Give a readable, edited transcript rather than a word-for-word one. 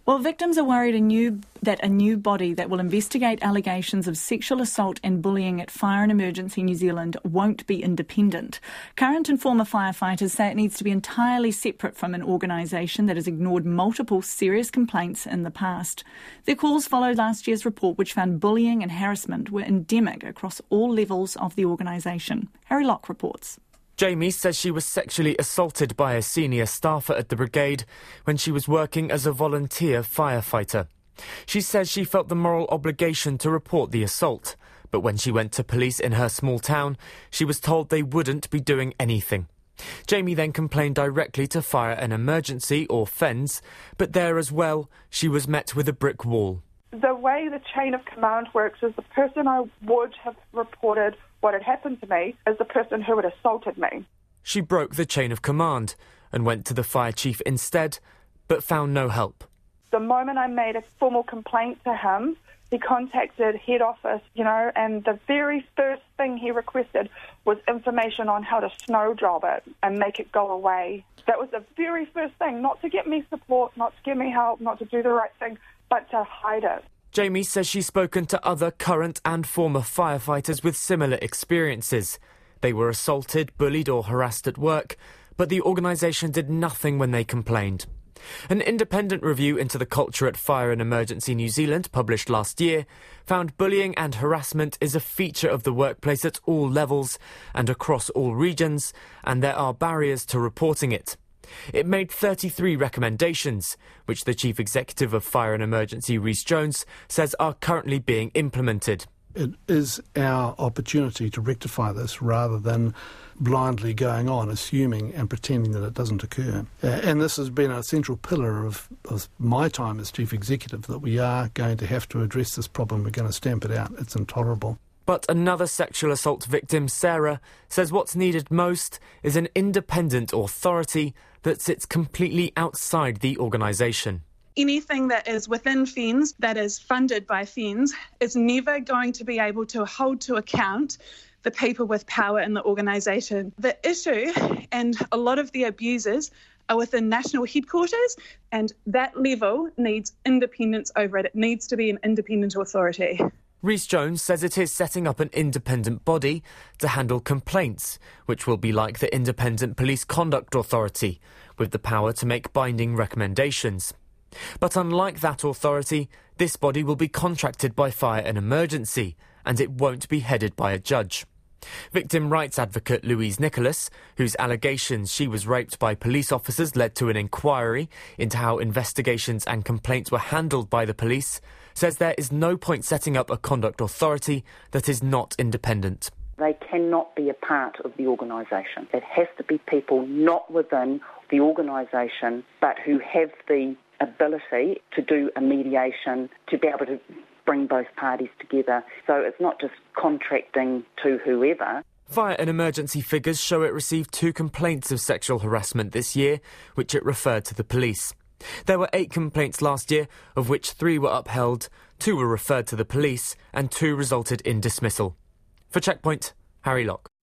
Well, victims are worried that a new body that will investigate allegations of sexual assault and bullying at Fire and Emergency New Zealand won't be independent. Current and former firefighters say it needs to be entirely separate from an organisation that has ignored multiple serious complaints in the past. Their calls followed last year's report, which found bullying and harassment were endemic across all levels of the organisation. Harry Locke reports. Jamie says she was sexually assaulted by a senior staffer at the brigade when she was working as a volunteer firefighter. She says she felt the moral obligation to report the assault, but when she went to police in her small town, she was told they wouldn't be doing anything. Jamie then complained directly to Fire and Emergency, or FENS, but there as well, she was met with a brick wall. The way the chain of command works is the person I would have reported what had happened to me is the person who had assaulted me. She broke the chain of command and went to the fire chief instead, but found no help. The moment I made a formal complaint to him, he contacted head office, and the very first thing he requested was information on how to snow job it and make it go away. That was the very first thing, not to get me support, not to get me help, not to do the right thing, but to hide it. Jamie says she's spoken to other current and former firefighters with similar experiences. They were assaulted, bullied or harassed at work, but the organisation did nothing when they complained. An independent review into the culture at Fire and Emergency New Zealand, published last year, found bullying and harassment is a feature of the workplace at all levels and across all regions, and there are barriers to reporting it. It made 33 recommendations, which the Chief Executive of Fire and Emergency, Rhys Jones, says are currently being implemented. It is our opportunity to rectify this rather than blindly going on, assuming and pretending that it doesn't occur. And this has been a central pillar of my time as Chief Executive, that we are going to have to address this problem. We're going to stamp it out. It's intolerable. But another sexual assault victim, Sarah, says what's needed most is an independent authority that sits completely outside the organisation. Anything that is within FENS, that is funded by FENS, is never going to be able to hold to account the people with power in the organisation. The issue and a lot of the abusers are within national headquarters, and that level needs independence over it. It needs to be an independent authority. Rhys Jones says it is setting up an independent body to handle complaints, which will be like the Independent Police Conduct Authority, with the power to make binding recommendations. But unlike that authority, this body will be contracted by Fire and Emergency, and it won't be headed by a judge. Victim rights advocate Louise Nicholas, whose allegations she was raped by police officers led to an inquiry into how investigations and complaints were handled by the police, says there is no point setting up a conduct authority that is not independent. They cannot be a part of the organisation. It has to be people not within the organisation, but who have the ability to do a mediation, to be able to bring both parties together. So it's not just contracting to whoever. Fire and Emergency figures show it received 2 complaints of sexual harassment this year, which it referred to the police. There were 8 complaints last year, of which 3 were upheld, 2 were referred to the police, and 2 resulted in dismissal. For Checkpoint, Harry Locke.